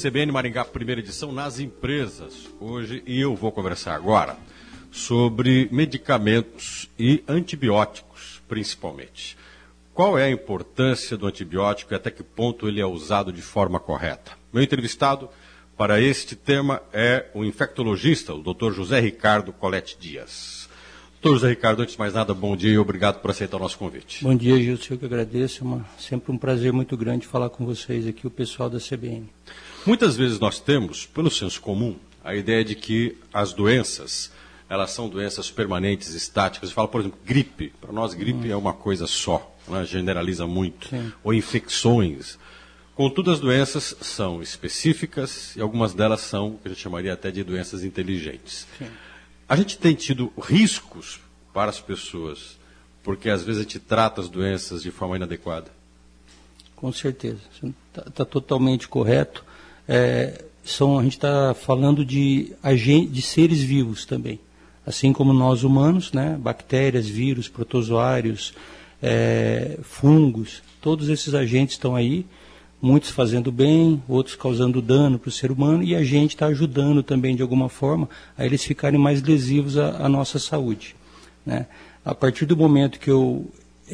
CBN Maringá, primeira edição, nas empresas. Hoje, e eu vou conversar agora sobre medicamentos e antibióticos, principalmente. Qual é a importância do antibiótico e até que ponto ele é usado de forma correta? Meu entrevistado para este tema é o infectologista, o Dr. José Ricardo Colete Dias. Dr. José Ricardo, antes de mais nada, bom dia e obrigado por aceitar o nosso convite. Bom dia, Gilson, eu que agradeço. Sempre um prazer muito grande falar com vocês aqui, o pessoal da CBN. Muitas vezes nós temos, pelo senso comum, a ideia de que as doenças, elas são doenças permanentes, estáticas. Você fala, por exemplo, gripe. Para nós, gripe é uma coisa só, né? Generaliza muito. Sim. Ou infecções. Contudo, as doenças são específicas e algumas delas são, o que a gente chamaria até de doenças inteligentes. Sim. A gente tem tido riscos para as pessoas, porque às vezes a gente trata as doenças de forma inadequada. Com certeza, está totalmente correto. A gente está falando de seres vivos também, assim como nós humanos, né? Bactérias, vírus, protozoários, fungos, todos esses agentes estão aí, muitos fazendo bem, outros causando dano para o ser humano, e a gente está ajudando também de alguma forma a eles ficarem mais lesivos à nossa saúde, né? A partir do momento que eu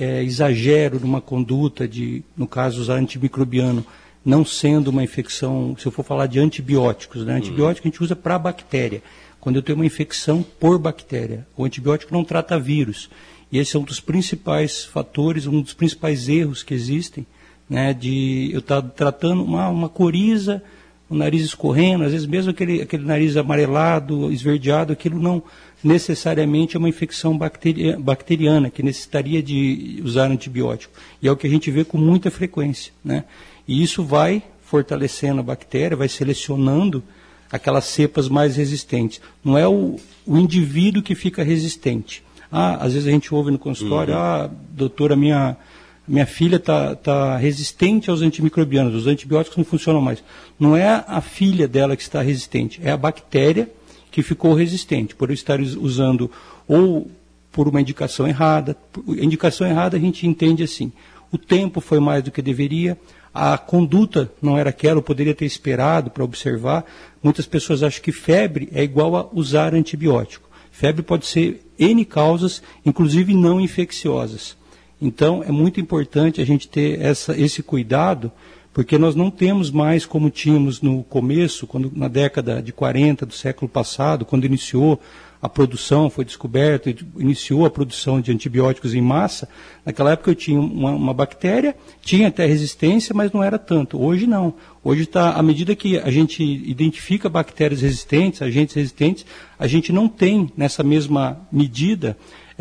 exagero numa conduta no caso usar antimicrobiano, não sendo uma infecção, se eu for falar de antibióticos, né? Antibiótico a gente usa para bactéria, quando eu tenho uma infecção por bactéria. O antibiótico não trata vírus, e esse é um dos principais fatores, um dos principais erros que existem, né, de eu estar tratando uma coriza, o nariz escorrendo, às vezes mesmo aquele nariz amarelado, esverdeado, aquilo não necessariamente é uma infecção bacteriana, que necessitaria de usar antibiótico. E é o que a gente vê com muita frequência, né? E isso vai fortalecendo a bactéria, vai selecionando aquelas cepas mais resistentes. Não é o indivíduo que fica resistente. Às vezes a gente ouve no consultório, doutora, minha filha está resistente aos antimicrobianos, os antibióticos não funcionam mais. Não é a filha dela que está resistente, é a bactéria que ficou resistente, por eu estar usando ou por uma indicação errada. A indicação errada a gente entende assim, o tempo foi mais do que deveria, a conduta não era aquela, eu poderia ter esperado para observar. Muitas pessoas acham que febre é igual a usar antibiótico. Febre pode ser N causas, inclusive não infecciosas. Então, é muito importante a gente ter esse cuidado, porque nós não temos mais como tínhamos no começo, na década de 40 do século passado, quando iniciou a produção, foi descoberto, iniciou a produção de antibióticos em massa. Naquela época eu tinha uma bactéria, tinha até resistência, mas não era tanto. Hoje não. Hoje, à medida que a gente identifica bactérias resistentes, agentes resistentes, a gente não tem, nessa mesma medida,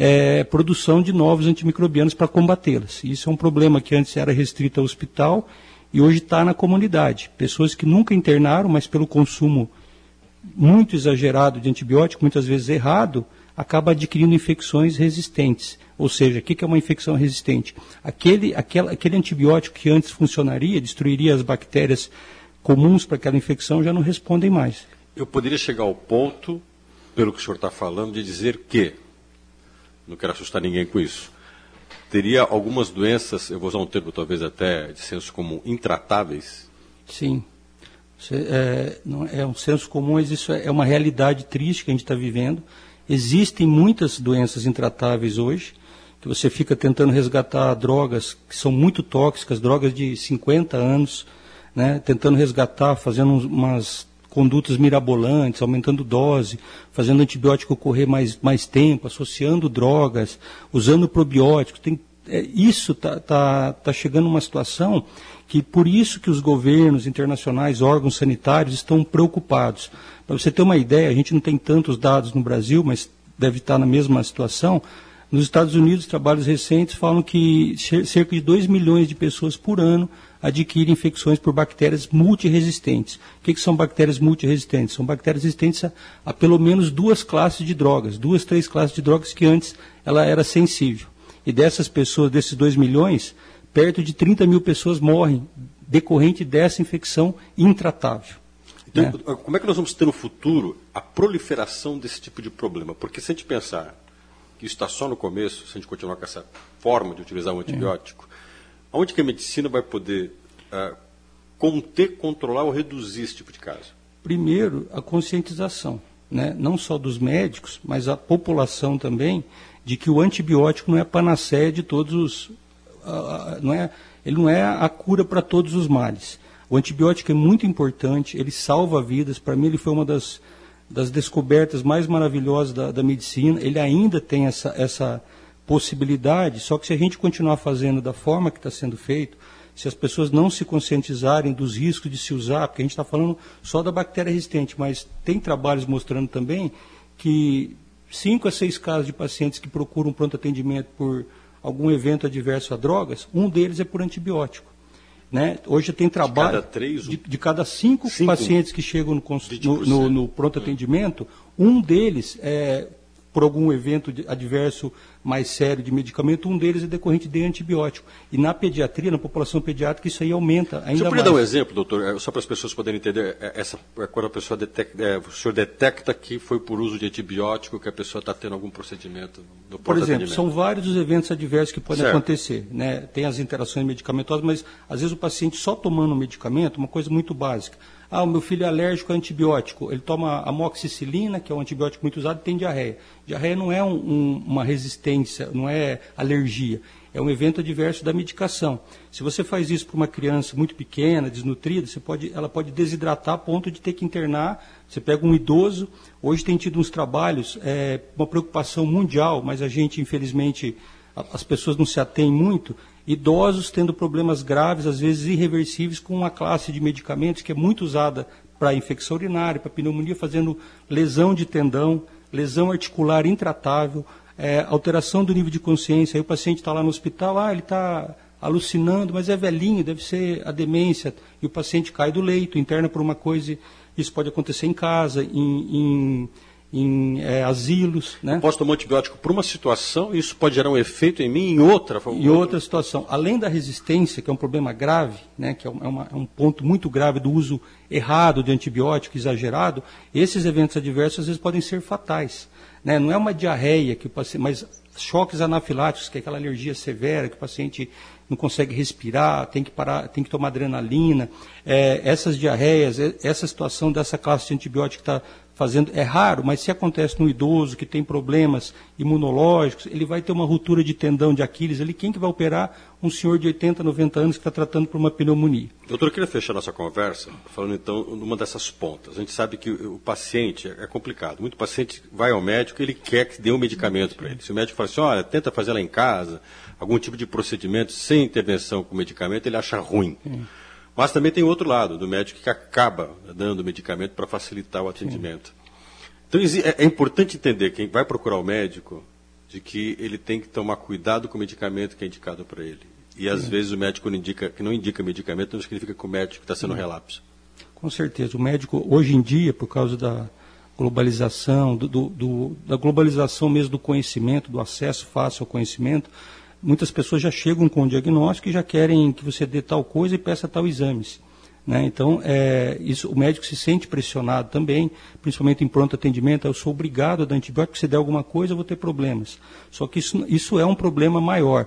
produção de novos antimicrobianos para combatê-las. Isso é um problema que antes era restrito ao hospital e hoje está na comunidade. Pessoas que nunca internaram, mas pelo consumo muito exagerado de antibiótico, muitas vezes errado, acaba adquirindo infecções resistentes. Ou seja, o que é uma infecção resistente? Aquele antibiótico que antes funcionaria, destruiria as bactérias comuns para aquela infecção, já não respondem mais. Eu poderia chegar ao ponto, pelo que o senhor está falando, de dizer que, não quero assustar ninguém com isso, teria algumas doenças, eu vou usar um termo talvez até de senso comum, intratáveis? Sim. Não é um senso comum, mas isso é uma realidade triste que a gente está vivendo. Existem muitas doenças intratáveis hoje, que você fica tentando resgatar drogas que são muito tóxicas, drogas de 50 anos, né, tentando resgatar, fazendo umas condutas mirabolantes, aumentando dose, fazendo antibiótico correr mais tempo, associando drogas, usando probióticos. Isso está chegando a uma situação que, por isso que os governos internacionais, órgãos sanitários estão preocupados. Para você ter uma ideia, a gente não tem tantos dados no Brasil, mas deve estar na mesma situação. Nos Estados Unidos, trabalhos recentes falam que cerca de 2 milhões de pessoas por ano adquirem infecções por bactérias multiresistentes. O que são bactérias multiresistentes? São bactérias resistentes a pelo menos 2 classes de drogas, 2, 3 classes de drogas que antes ela era sensível. E dessas pessoas, desses 2 milhões, perto de 30 mil pessoas morrem decorrente dessa infecção intratável. Então, como é que nós vamos ter no futuro a proliferação desse tipo de problema? Porque se a gente pensar que isso está só no começo, se a gente continuar com essa forma de utilizar o antibiótico, onde que a medicina vai poder conter, controlar ou reduzir esse tipo de caso? Primeiro, a conscientização, né? Não só dos médicos, mas a população também, de que o antibiótico não é a panaceia de todos os... ele não é a cura para todos os males. O antibiótico é muito importante, ele salva vidas. Para mim, ele foi uma das descobertas mais maravilhosas da medicina. Ele ainda tem essa possibilidade, só que se a gente continuar fazendo da forma que está sendo feito, se as pessoas não se conscientizarem dos riscos de se usar, porque a gente está falando só da bactéria resistente, mas tem trabalhos mostrando também que 5 a 6 casos de pacientes que procuram pronto atendimento por algum evento adverso a drogas, um deles é por antibiótico. Né? Hoje tem trabalho de cada 5 pacientes que chegam no pronto atendimento, um deles por algum evento adverso mais sério de medicamento, um deles é decorrente de antibiótico. E na pediatria, na população pediátrica, isso aí aumenta ainda mais. Você poderia dar um exemplo, doutor, só para as pessoas poderem entender, quando a pessoa o senhor detecta que foi por uso de antibiótico que a pessoa está tendo algum procedimento no pronto atendimento? Por exemplo, são vários os eventos adversos que podem acontecer. Né? Tem as interações medicamentosas, mas às vezes o paciente só tomando um medicamento, uma coisa muito básica. O meu filho é alérgico a antibiótico, ele toma amoxicilina, que é um antibiótico muito usado, e tem diarreia. Diarreia não é uma resistência, não é alergia, é um evento adverso da medicação. Se você faz isso para uma criança muito pequena, desnutrida, ela pode desidratar a ponto de ter que internar. Você pega um idoso, hoje tem tido uns trabalhos, uma preocupação mundial, mas a gente, infelizmente, as pessoas não se atêm muito, idosos tendo problemas graves, às vezes irreversíveis, com uma classe de medicamentos que é muito usada para infecção urinária, para pneumonia, fazendo lesão de tendão, lesão articular intratável, alteração do nível de consciência. Aí o paciente está lá no hospital, ele está alucinando, mas é velhinho, deve ser a demência, e o paciente cai do leito, interna por uma coisa. Isso pode acontecer em casa, em asilos. Né? Eu posso tomar antibiótico por uma situação e isso pode gerar um efeito em mim em outra? Em outra situação. Além da resistência, que é um problema grave, né, que é um ponto muito grave do uso errado de antibiótico, exagerado, esses eventos adversos às vezes podem ser fatais. Né? Não é uma diarreia, mas choques anafiláticos, que é aquela alergia severa, que o paciente não consegue respirar, tem que parar, tem que tomar adrenalina. Essas diarreias, essa situação dessa classe de antibiótico que está fazendo, é raro, mas se acontece no idoso que tem problemas imunológicos, ele vai ter uma ruptura de tendão de Aquiles ali. Quem que vai operar? Um senhor de 80, 90 anos que está tratando por uma pneumonia. Doutor, eu queria fechar nossa conversa falando então numa dessas pontas. A gente sabe que o paciente é complicado. Muito paciente vai ao médico e ele quer que dê um medicamento para ele. Se o médico fala assim, olha, tenta fazer lá em casa, algum tipo de procedimento sem intervenção com medicamento, ele acha ruim. Mas também tem o outro lado, do médico que acaba dando medicamento para facilitar o atendimento. Então é importante entender, quem vai procurar o médico, de que ele tem que tomar cuidado com o medicamento que é indicado para ele. E às vezes o médico que não indica medicamento não significa que o médico está sendo relapso. Com certeza. O médico, hoje em dia, por causa da globalização, da globalização mesmo do conhecimento, do acesso fácil ao conhecimento, muitas pessoas já chegam com o diagnóstico e já querem que você dê tal coisa e peça tal exames. Né? Então, o médico se sente pressionado também, principalmente em pronto atendimento. Eu sou obrigado a dar antibiótico, se der alguma coisa eu vou ter problemas. Só que isso é um problema maior.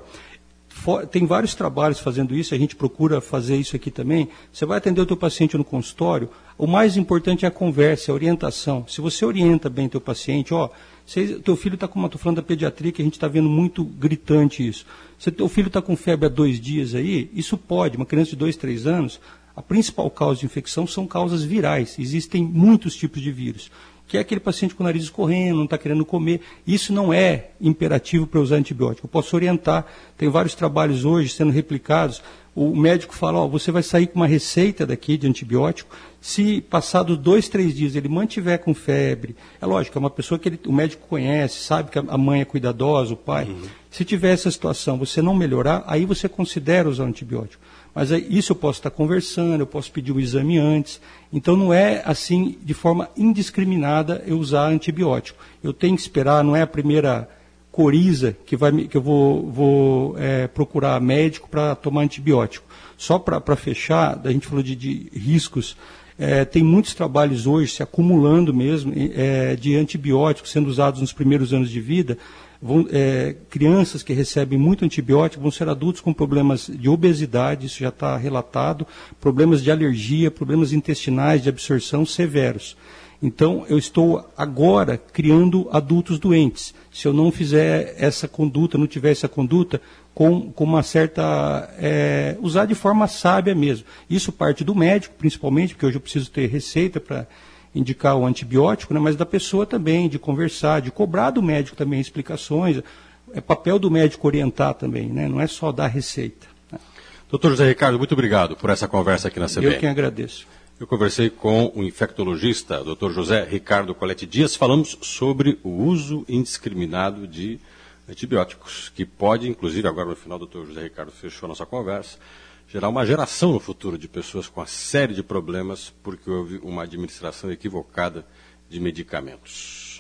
Tem vários trabalhos fazendo isso, a gente procura fazer isso aqui também. Você vai atender o teu paciente no consultório, o mais importante é a conversa, a orientação. Se você orienta bem o teu paciente, teu filho está com estou falando da pediatria, que a gente está vendo muito gritante isso. Se teu filho está com febre há 2 dias aí, isso pode, uma criança de 2, 3 anos, a principal causa de infecção são causas virais. Existem muitos tipos de vírus, que é aquele paciente com o nariz escorrendo, não está querendo comer. Isso não é imperativo para usar antibiótico. Eu posso orientar, tem vários trabalhos hoje sendo replicados. O médico fala, você vai sair com uma receita daqui de antibiótico, se passados 2, 3 dias ele mantiver com febre, é lógico, é uma pessoa que o médico conhece, sabe que a mãe é cuidadosa, o pai. Se tiver essa situação, você não melhorar, aí você considera usar antibiótico. Mas isso eu posso estar conversando, eu posso pedir um exame antes. Então não é assim, de forma indiscriminada, eu usar antibiótico. Eu tenho que esperar, não é a primeira coriza que eu vou procurar médico para tomar antibiótico. Só para fechar, a gente falou de riscos, tem muitos trabalhos hoje se acumulando mesmo de antibióticos sendo usados nos primeiros anos de vida, crianças que recebem muito antibiótico vão ser adultos com problemas de obesidade, isso já está relatado, problemas de alergia, problemas intestinais, de absorção severos. Então, eu estou agora criando adultos doentes. Se eu não fizer essa conduta, não tiver essa conduta, com uma certa... usar de forma sábia mesmo. Isso parte do médico, principalmente, porque hoje eu preciso ter receita para indicar o antibiótico, né, mas da pessoa também, de conversar, de cobrar do médico também explicações. É papel do médico orientar também, né, não é só dar receita. Né. Doutor José Ricardo, muito obrigado por essa conversa aqui na CBN. Eu quem agradeço. Eu conversei com o infectologista, Dr. José Ricardo Colete Dias. Falamos sobre o uso indiscriminado de antibióticos, que pode, inclusive, agora no final o Dr. José Ricardo fechou a nossa conversa, gerar uma geração no futuro de pessoas com uma série de problemas porque houve uma administração equivocada de medicamentos.